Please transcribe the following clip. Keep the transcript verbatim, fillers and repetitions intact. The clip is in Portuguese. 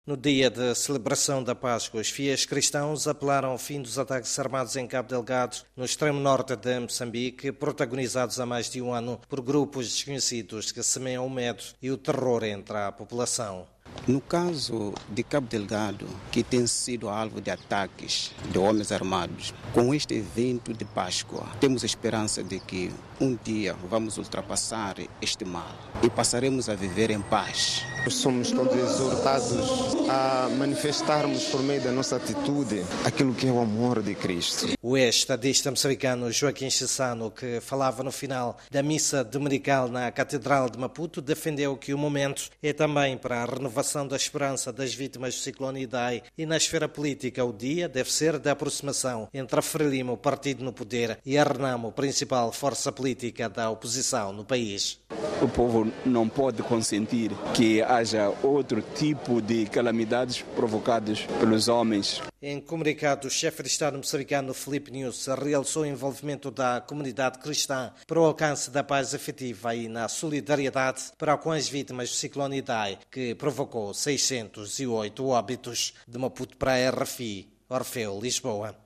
No dia da celebração da Páscoa, os fiéis cristãos apelaram ao fim dos ataques armados em Cabo Delgado, no extremo norte de Moçambique, protagonizados há mais de um ano por grupos desconhecidos que semeiam o medo e o terror entre a população. No caso de Cabo Delgado, que tem sido alvo de ataques de homens armados, com este evento de Páscoa, temos a esperança de que um dia vamos ultrapassar este mal e passaremos a viver em paz. Somos todos exortados a manifestarmos por meio da nossa atitude aquilo que é o amor de Cristo. O ex-estadista moçambicano Joaquim Chissano, que falava no final da missa dominical na Catedral de Maputo, defendeu que o momento é também para a renovação da esperança das vítimas do ciclone Idai e na esfera política o dia deve ser da aproximação entre a Frelimo, o partido no poder, e a Renamo, principal força política da oposição no país. O povo não pode consentir que haja outro tipo de calamidades provocadas pelos homens. Em comunicado, o chefe de Estado moçambicano Filipe Nyusi realçou o envolvimento da comunidade cristã para o alcance da paz efetiva e na solidariedade para com as vítimas do ciclone Idai, que provocou seiscentos e oito óbitos. De Maputo para a R F I, Orfeu, Lisboa.